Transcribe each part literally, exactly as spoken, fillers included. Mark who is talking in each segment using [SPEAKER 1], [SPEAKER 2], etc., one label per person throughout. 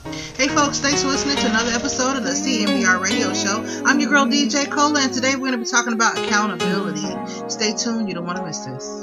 [SPEAKER 1] Hey folks, thanks for listening to another episode of the C M B R Radio Show. I'm your girl D J Cola, and today we're going to be talking about accountability. Stay tuned, you don't want to miss this.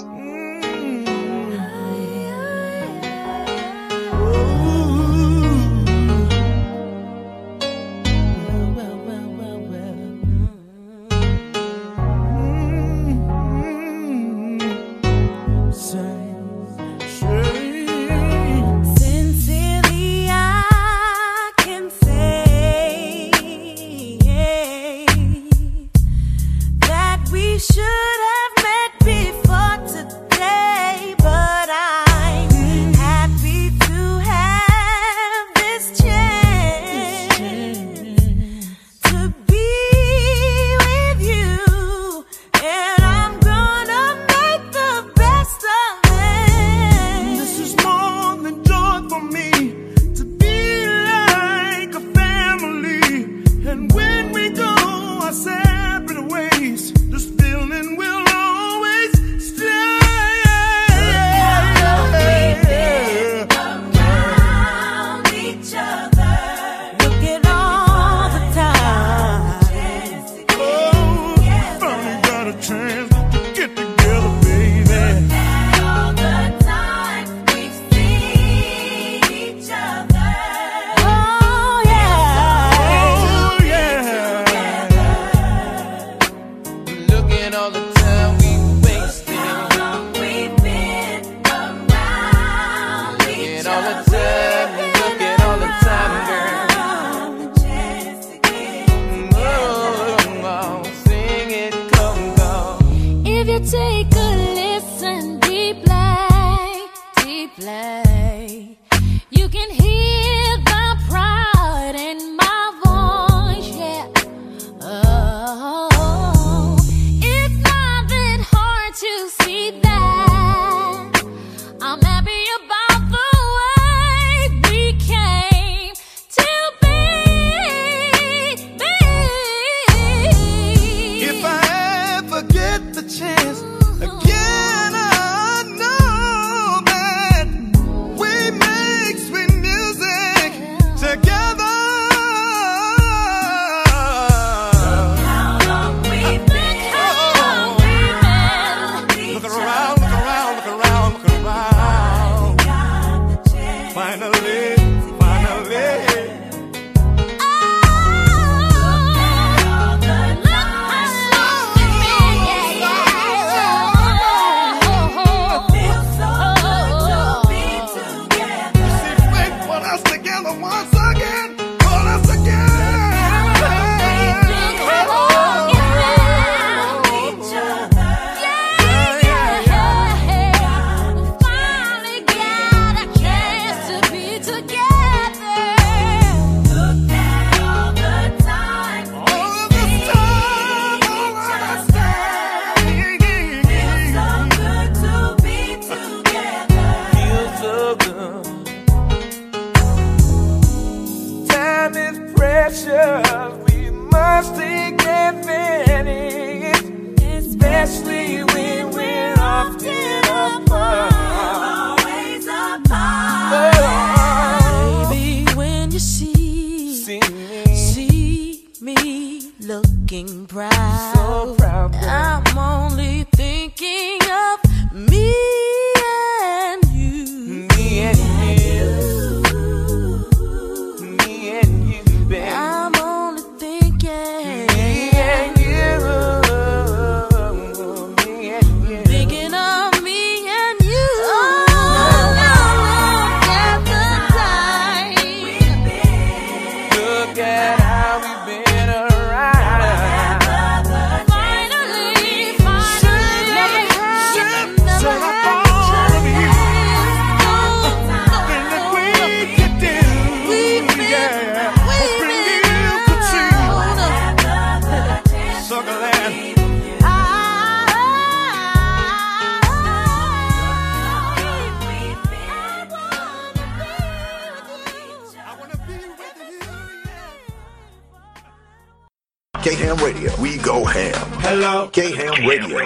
[SPEAKER 2] K-Ham Radio. We go ham.
[SPEAKER 3] Hello.
[SPEAKER 2] K Ham Radio.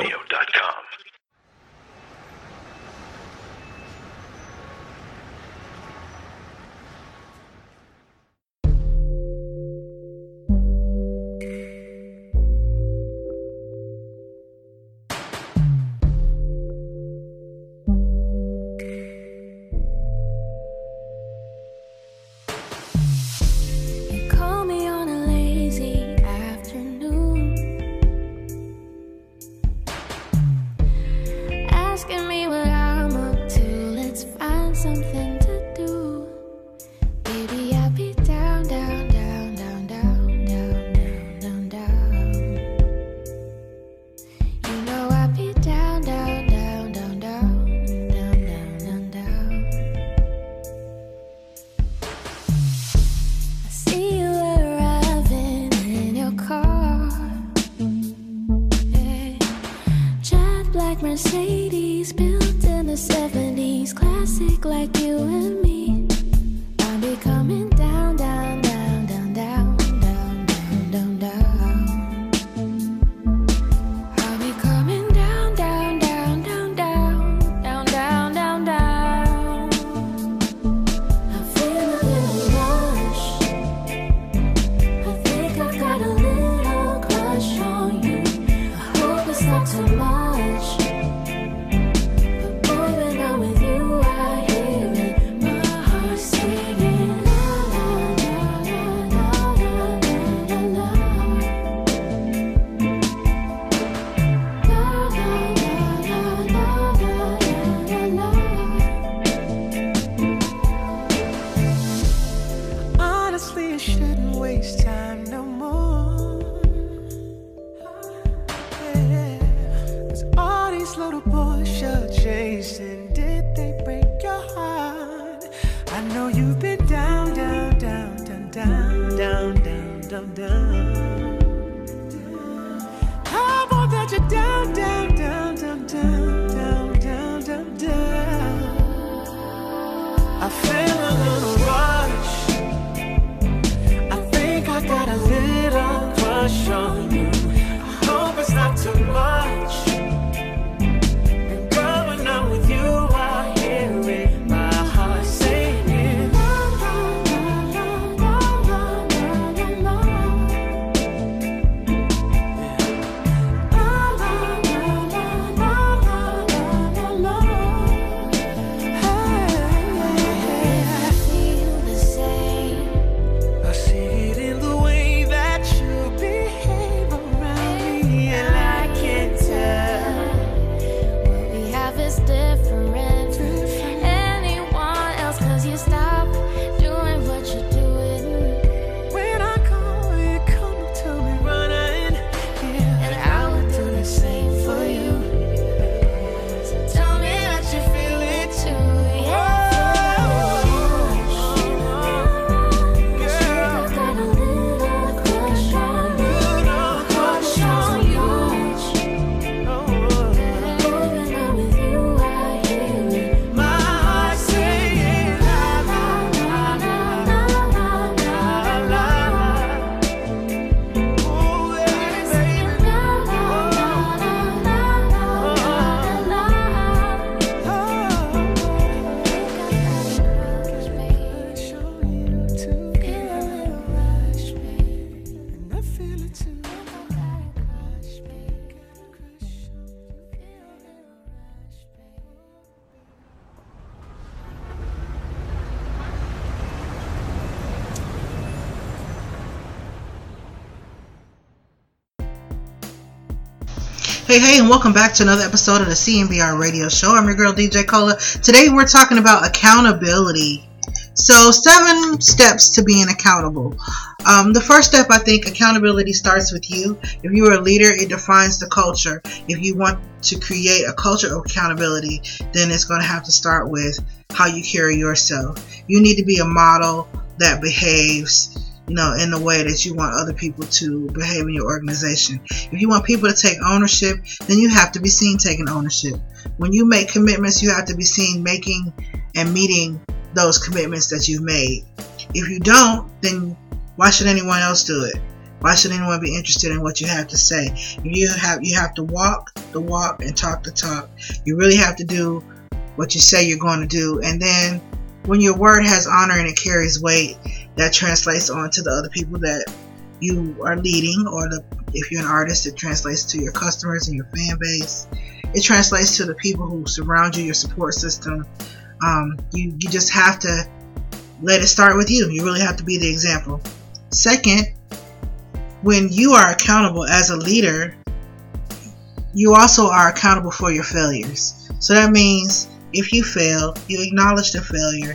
[SPEAKER 3] Baby, I'll be down, down, down, down, down, down, down, down, down. You know I'll be down, down, down, down, down, down, down, down, down. I see you arriving in your car. Yeah. Jet black Mercedes built in the seventies, classic like you and me. I'll be coming down, down, down, down, down, down, down, down, down. I'll be coming down, down, down, down, down, down, down, down, down. I feel a little rush. I think I've got a little crush on you. I hope it's not too much. But boy, when I'm with you, I hear it. My heart singing la la la la la la la la. La la la la la la la.
[SPEAKER 4] Honestly, I shouldn't waste time no more. Yeah. 'Cause all these little boys you're chasing, did they break your heart? I know you've been down, down, down, down, down, down, down, down, down. I want that you're down, down, down, down, down, down, down, down, down. I feel a little rush. I think I got a little crush on you. I hope it's not too much. And girl, when I'm with you, I hear it. My heart singing.
[SPEAKER 3] La la la la la la la la. La la la la la la la la. I feel the same.
[SPEAKER 4] I see it in the way that you behave around me, and I can't tell.
[SPEAKER 3] What we have is different from anyone else, 'cause you stop doing what you're doing.
[SPEAKER 4] When I call, you come to me running, yeah,
[SPEAKER 3] And I would do the same for you. So tell me that you feel it too. Yeah, I feel the rush. I think I've got a little crush on you. Crush on you. Boy, when I'm with you, I hear it.
[SPEAKER 4] my heart saying la la la la la la la la. Oh, baby, baby.
[SPEAKER 3] La la la la la la la la.
[SPEAKER 4] Show you too,
[SPEAKER 3] Feel a little rush, babe.
[SPEAKER 4] and I feel it too.
[SPEAKER 3] Got a crush, babe. Got a crush on you. Feel a little rush, babe.
[SPEAKER 1] Hey, hey, and welcome back to another episode of the C M B R Radio Show. I'm your girl, D J Cola. Today we're talking about accountability. So, seven steps to being accountable. Um, the first step, I think, accountability starts with you. If you are a leader, it defines the culture. If you want to create a culture of accountability, then it's going to have to start with how you carry yourself. You need to be a model that behaves, you know, in the way that you want other people to behave in your organization. If you want people to take ownership, then you have to be seen taking ownership. When you make commitments, you have to be seen making and meeting those commitments that you've made. If you don't, then why should anyone else do it? Why should anyone be interested in what you have to say? You have you have to walk the walk and talk the talk. You really have to do what you say you're going to do. And then when your word has honor and it carries weight, that translates on to the other people that you are leading, or the, if you're an artist, it translates to your customers and your fan base. It translates to the people who surround you, your support system. Um, you, you just have to let it start with you. You really have to be the example. Second, when you are accountable as a leader, you also are accountable for your failures. So that means if you fail, you acknowledge the failure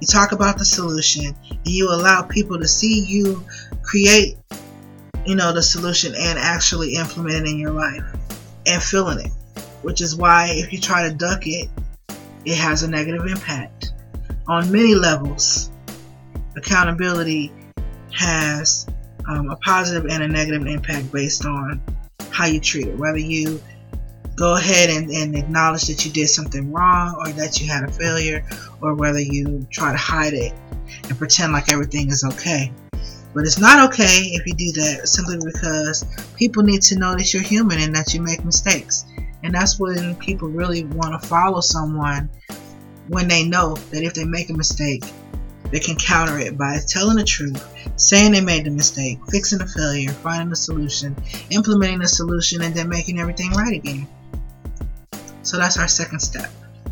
[SPEAKER 1] You talk about the solution, and you allow people to see you create, you know, the solution and actually implement it in your life and feeling it. Which is why if you try to duck it, it has a negative impact on many levels. Accountability has um, a positive and a negative impact based on how you treat it. Whether you go ahead and, and acknowledge that you did something wrong or that you had a failure, or whether you try to hide it and pretend like everything is okay. But it's not okay if you do that, simply because people need to know that you're human and that you make mistakes. And that's when people really want to follow someone, when they know that if they make a mistake, they can counter it by telling the truth, saying they made the mistake, fixing the failure, finding the solution, implementing the solution, and then making everything right again. So that's our second step.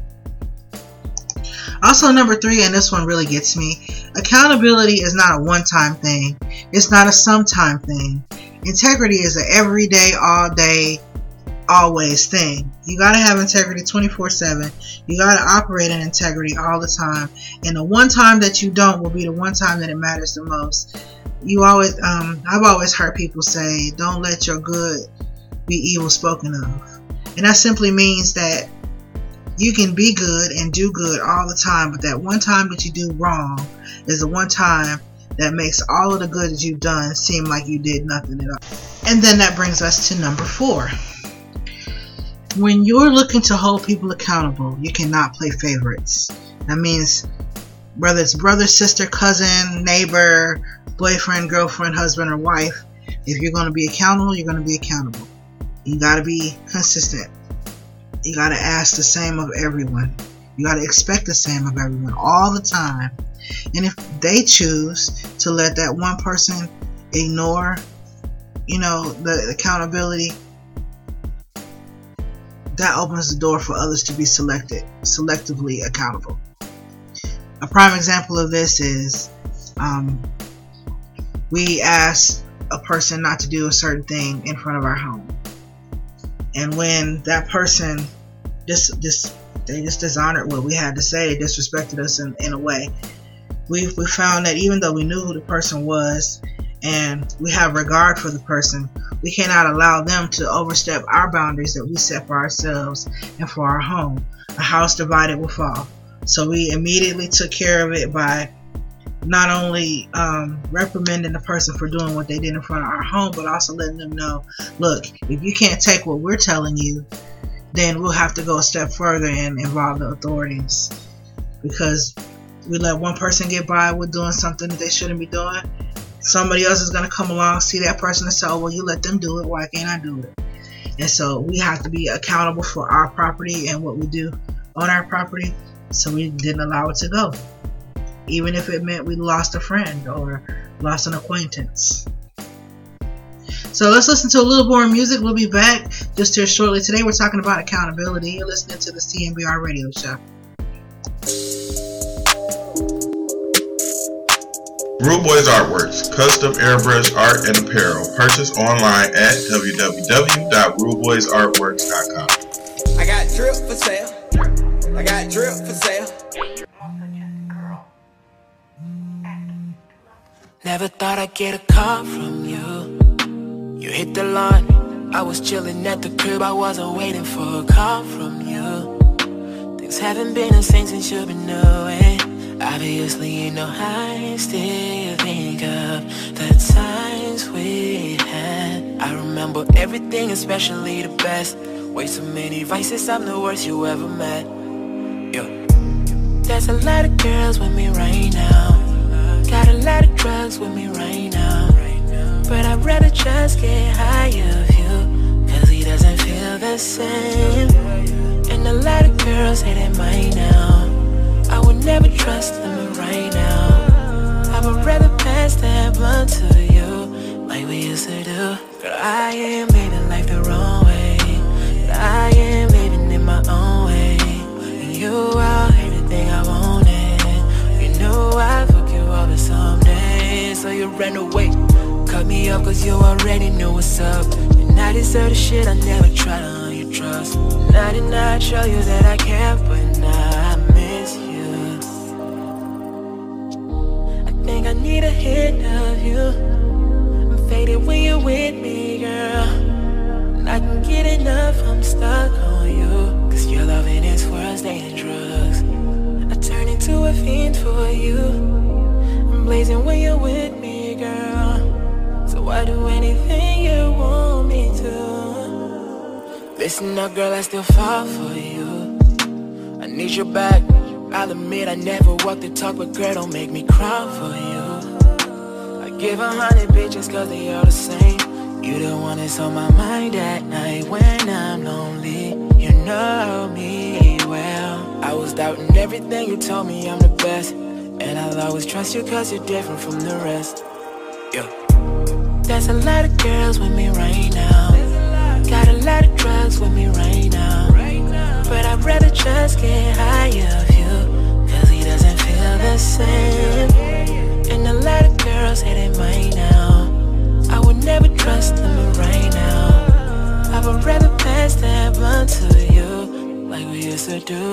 [SPEAKER 1] Also, number three, and this one really gets me, accountability is not a one-time thing. It's not a sometime thing. Integrity is an everyday, all day, always thing. You got to have integrity twenty-four seven. You got to operate in integrity all the time. And the one time that you don't will be the one time that it matters the most. You always, um, I've always heard people say, don't let your good be evil spoken of. And that simply means that you can be good and do good all the time, but that one time that you do wrong is the one time that makes all of the good that you've done seem like you did nothing at all. And then that brings us to number four. When you're looking to hold people accountable, you cannot play favorites. That means whether it's brother, sister, cousin, neighbor, boyfriend, girlfriend, husband, or wife, if you're going to be accountable, you're going to be accountable. You got to be consistent. You got to ask the same of everyone. You got to expect the same of everyone all the time. And if they choose to let that one person ignore, you know, the accountability, that opens the door for others to be selected, selectively accountable. A prime example of this is um, we asked a person not to do a certain thing in front of our home. And when that person just, just they just dishonored what we had to say, disrespected us in, in a way, we we found that even though we knew who the person was and we have regard for the person, we cannot allow them to overstep our boundaries that we set for ourselves and for our home. A house divided will fall. So we immediately took care of it by not only um, reprimanding the person for doing what they did in front of our home, but also letting them know, look, if you can't take what we're telling you, then we'll have to go a step further and involve the authorities. Because we let one person get by with doing something that they shouldn't be doing, somebody else is going to come along, see that person and say, oh, well, you let them do it, why can't I do it? And so we have to be accountable for our property and what we do on our property, so we didn't allow it to go, even if it meant we lost a friend or lost an acquaintance. So let's listen to a little more music. We'll be back just here shortly. Today we're talking about accountability. You're listening to the C M B R Radio Show.
[SPEAKER 5] Rude Boys Artworks, custom airbrush art and apparel. Purchase online at w w w dot rude boys artworks dot com.
[SPEAKER 4] I got drip for sale. I got drip for sale. Never thought I'd get a call from you. You hit the line. I was chilling at the crib. I wasn't waiting for a call from you. Things haven't been the same since you've been away. Obviously, you know I still think of the times we had. I remember everything, especially the best. Way so many vices, I'm the worst you ever met. Yo. There's a lot of girls with me right now. Got a lot of drugs with me right now. But I'd rather just get high of you, cause he doesn't feel the same. And a lot of girls say they might now. I would never trust them right now. I would rather pass that blunt to you, like we used to do. Girl, I am living life the wrong way, but I am living in my own way. And you are everything I wanted. You know I'll fuck you over someday. So you ran away, cut me up cause you already knew what's up. And I deserve the shit I never tried to earn your trust. And I did not show you that I care, but now I miss you. think I need a hint of you. I'm faded when you're with me, girl. And I can get enough, I'm stuck on you. Cause your loving is worse than drugs. I turn into a fiend for you. I'm blazing when you're with me, girl. So I do anything you want me to. Listen up, girl, I still fall for you. I need your back. I'll admit I never walked the talk, but girl, don't make me cry for you. I give a hundred bitches cause they all the same. You the one that's on my mind at night when I'm lonely. You know me well. I was doubting everything you told me, I'm the best. And I'll always trust you cause you're different from the rest. Yeah. There's a lot of girls with me right now. Got a lot of drugs with me right now. But I'd rather just get high of you, cause he doesn't feel the same. And a lot of girls say they might now. I would never trust them right now. I would rather pass that blunt to you, like we used to do.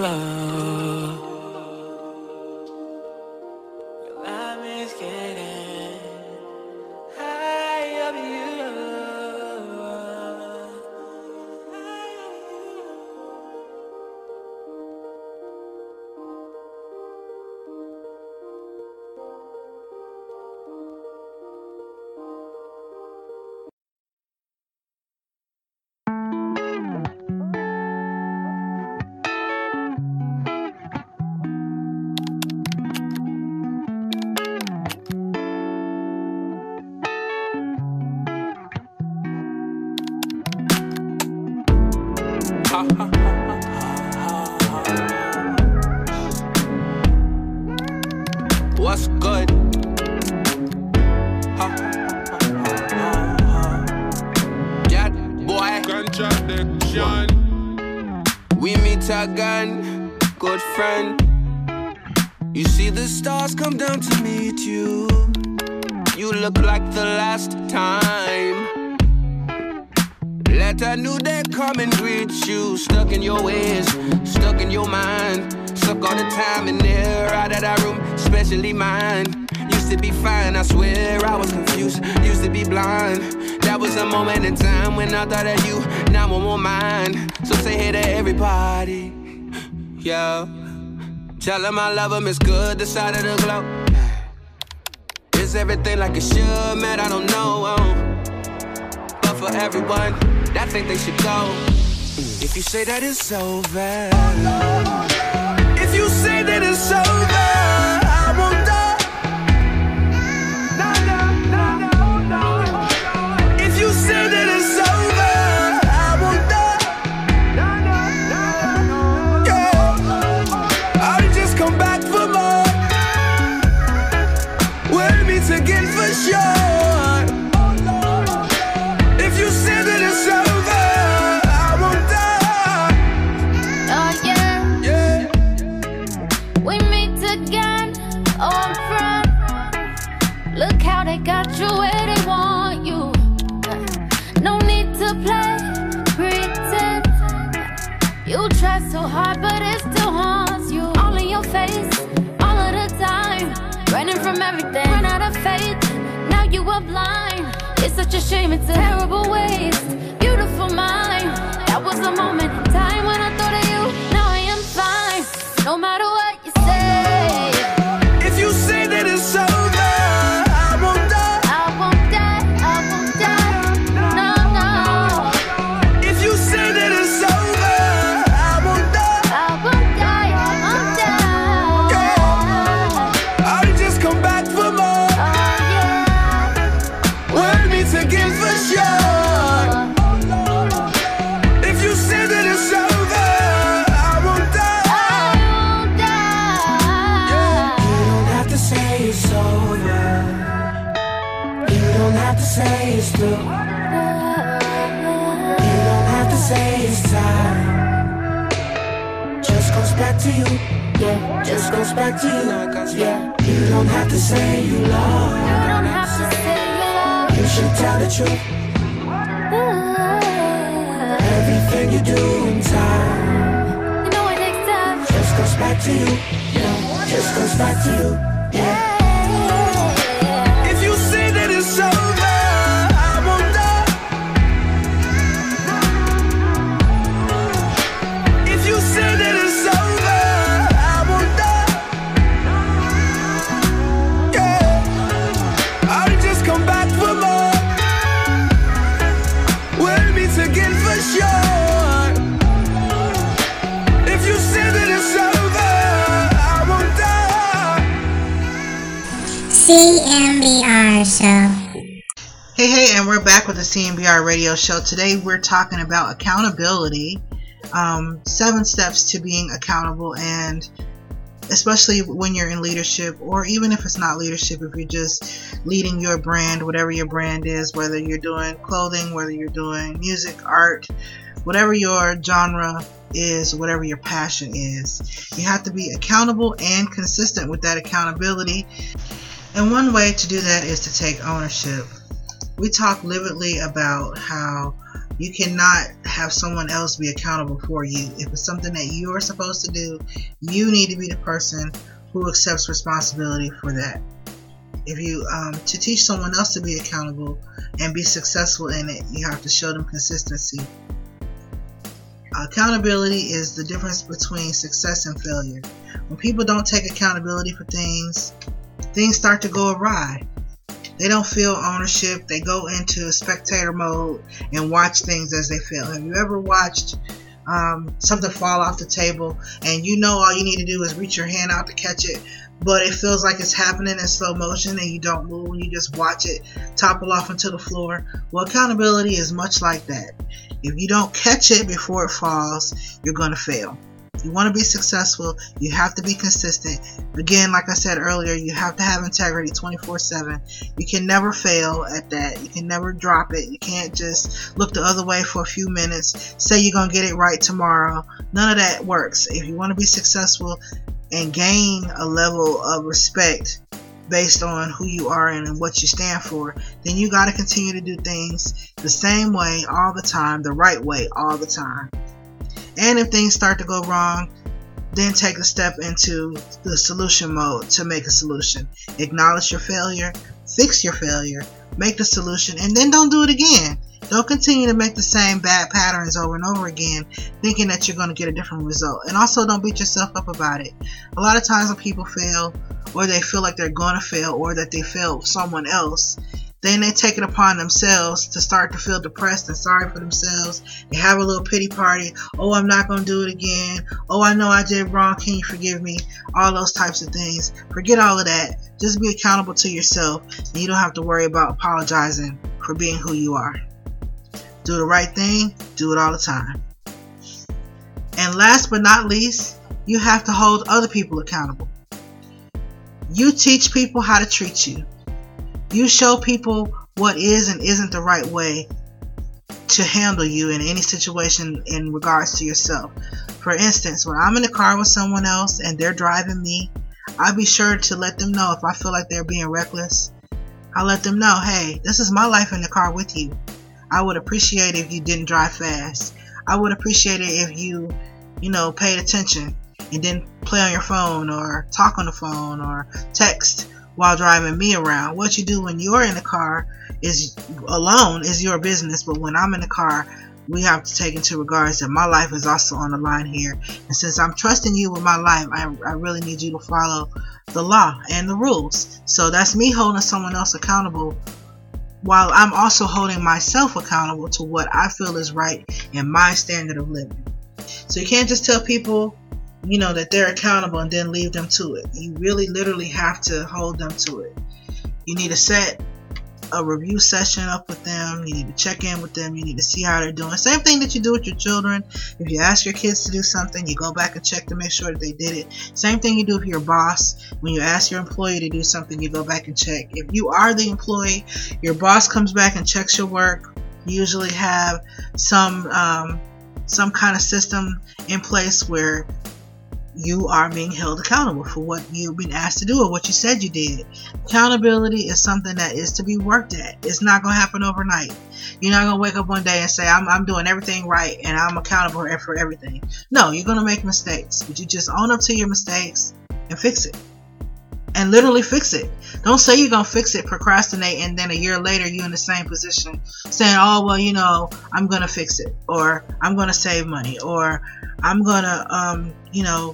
[SPEAKER 4] Girl, I miss getting high of you.
[SPEAKER 6] What's good? Yeah, boy.
[SPEAKER 7] Contradiction.
[SPEAKER 6] We meet again, good friend. You see the stars come down to meet you. You look like the last time. Let a new day come and greet you. Stuck in your ways, stuck in your mind. Suck all the time in there, out of that room, especially mine. Used to be fine, I swear I was confused. Used to be blind. That was a moment in time when I thought of you. Now I'm on mine. So say hey to everybody. Yeah. Tell them I love them, it's good, the side of the globe. Is everything like it should, man, I don't know. But for everyone that think they should go, if you say that it's over, if you say that it's over, I won't die. No, no, no, no, no. If you say that it's over, I won't die. No, no, no, no. Yeah, I'll just come back for more. We'll meet again for sure. If you say that it's over, I won't die.
[SPEAKER 3] Oh yeah,
[SPEAKER 6] Yeah.
[SPEAKER 3] we meet again, old friend. Look how they got you where they want you. No need to play pretend. You try so hard, but it still haunts you. All in your face, all of the time. Running from everything, run out of faith. Now you are blind. It's such a shame, it's a terrible waste. Beautiful mind. That was a moment in time when I thought of you. Now I am fine, no matter what you say.
[SPEAKER 6] If you say that it's over, I won't die.
[SPEAKER 3] I won't die, I won't die. No, no.
[SPEAKER 6] If you say that it's over, I won't die.
[SPEAKER 3] I won't die, I won't die.
[SPEAKER 6] Yeah. I'll just come back for more.
[SPEAKER 3] Oh yeah.
[SPEAKER 6] We'll meet again for sure. If you say that it's over, I won't die.
[SPEAKER 3] I won't die.
[SPEAKER 4] You don't have to say it's over. You don't have to say it's through. You don't have to say it's time. Just goes back to you. Yeah, just goes back to you. Yeah, you don't have to say you love.
[SPEAKER 3] You don't have to say you love.
[SPEAKER 4] You should tell the truth. Everything you do in time
[SPEAKER 3] You know it takes time.
[SPEAKER 4] just goes back to you. Yeah, just goes back to you. Yeah.
[SPEAKER 3] Yeah.
[SPEAKER 8] C M B R Show.
[SPEAKER 1] Hey, hey, and we're back with the C M B R radio show. Today we're talking about accountability, um, seven steps to being accountable, and especially when you're in leadership, or even if it's not leadership, if you're just leading your brand, whatever your brand is, whether you're doing clothing, whether you're doing music, art, whatever your genre is, whatever your passion is, you have to be accountable and consistent with that accountability. And one way to do that is to take ownership. We talk vividly about how you cannot have someone else be accountable for you. If it's something that you are supposed to do, you need to be the person who accepts responsibility for that. If you um, to teach someone else to be accountable and be successful in it, you have to show them consistency. Accountability is the difference between success and failure. When people don't take accountability for things, things start to go awry. They don't feel ownership. They go into spectator mode and watch things as they fail. Have you ever watched um, something fall off the table and you know all you need to do is reach your hand out to catch it, but it feels like it's happening in slow motion and you don't move and you just watch it topple off into the floor? Well, accountability is much like that. If you don't catch it before it falls, you're going to fail. If you want to be successful, you have to be consistent. Again, like I said earlier, you have to have integrity twenty-four seven. You can never fail at that. You can never drop it. You can't just look the other way for a few minutes, say you're going to get it right tomorrow. None of that works. If you want to be successful and gain a level of respect based on who you are and what you stand for, then you got to continue to do things the same way all the time, the right way all the time. And if things start to go wrong, then take a step into the solution mode to make a solution. Acknowledge your failure, fix your failure, make the solution, and then don't do it again. Don't continue to make the same bad patterns over and over again, thinking that you're going to get a different result. And also, don't beat yourself up about it. A lot of times when people fail, or they feel like they're going to fail, or that they failed someone else, then they take it upon themselves to start to feel depressed and sorry for themselves. They have a little pity party. Oh, I'm not going to do it again. Oh, I know I did wrong. Can you forgive me? All those types of things. Forget all of that. Just be accountable to yourself, and you don't have to worry about apologizing for being who you are. Do the right thing. Do it all the time. And last but not least, you have to hold other people accountable. You teach people how to treat you. You show people what is and isn't the right way to handle you in any situation in regards to yourself. For instance, when I'm in the car with someone else and they're driving me, I'll be sure to let them know if I feel like they're being reckless. I'll let them know, hey, this is my life in the car with you. I would appreciate it if you didn't drive fast. I would appreciate it if you, you know, paid attention and didn't play on your phone or talk on the phone or text while driving me around. What you do when you're in the car is alone is your business, but when I'm in the car, we have to take into regards that my life is also on the line here. And since I'm trusting you with my life, I, I really need you to follow the law and the rules. So that's me holding someone else accountable, while I'm also holding myself accountable to what I feel is right in my standard of living. So you can't just tell people, you know, that they're accountable and then leave them to it. You really literally have to hold them to it. You need to set a review session up with them. You need to check in with them. You need to see how they're doing. Same thing that you do with your children. If you ask your kids to do something, you go back and check to make sure that they did it. Same thing you do with your boss. When you ask your employee to do something, you go back and check. If you are the employee, your boss comes back and checks your work. You usually have some um, some kind of system in place where you are being held accountable for what you've been asked to do or what you said you did. Accountability is something that is to be worked at. It's not going to happen overnight. You're not going to wake up one day and say, I'm, I'm doing everything right and I'm accountable for everything. No, you're going to make mistakes, but you just own up to your mistakes and fix it. And literally fix it. Don't say you're going to fix it, procrastinate, and then a year later you're in the same position saying, oh, well, you know, I'm going to fix it, or I'm going to save money, or I'm going to, um, you know,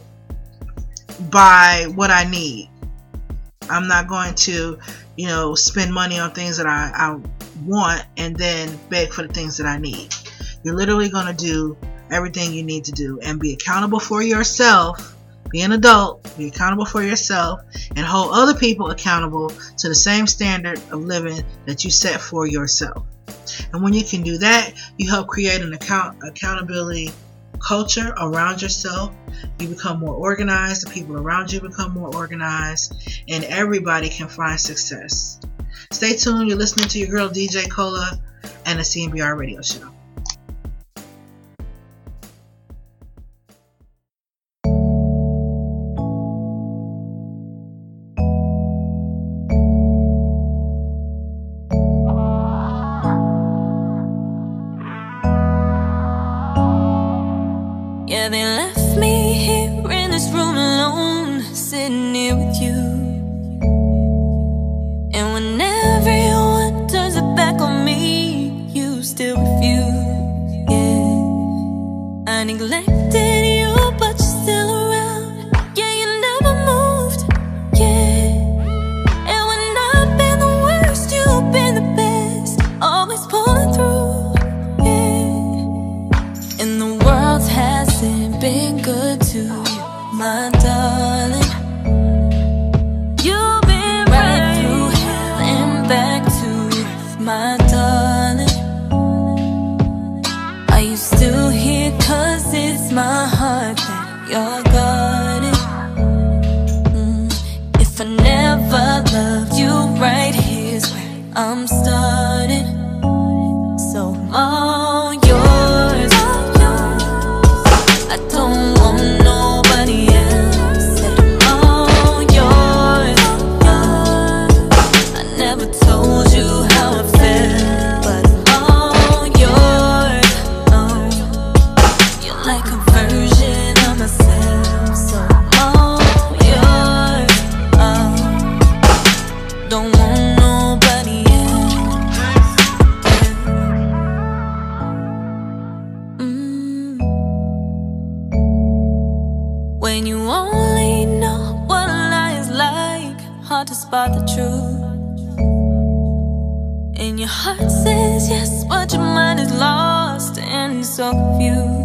[SPEAKER 1] buy what I need. I'm not going to, you know, spend money on things that I, I want and then beg for the things that I need. You're literally going to do everything you need to do and be accountable for yourself, Be an adult, be accountable for yourself, and hold other people accountable to the same standard of living that you set for yourself. And when you can do that, you help create an account accountability culture around yourself. You become more organized, the people around you become more organized, and everybody can find success. Stay tuned. You're listening to your girl D J Cola and the C M B R Radio Show.
[SPEAKER 3] Yeah, they left me here in this room alone, sitting here with you. And when everyone turns it back on me, you still refuse. Yeah, I neglected you, but you're still around. Yeah, you never moved. Yeah, and when I've been the worst, you've been the best, always pulling through. Yeah, and the world hasn't been good to you, my darling. You've been right through hell and back to earth, my darling. Are you still here? Cause it's my heart that you're guarding. Mm. If I never loved you, right here's where I'm starting. So I'm all yours. I don't want nobody else. Said I'm all yours. I never told you how I felt, but I'm all yours. Oh, you're like a version of myself, so I'm all yours. Oh, don't want nobody else. Mm. When you only know what a lie is like, hard to spot the truth. And your heart says yes, but your mind is lost and so confused.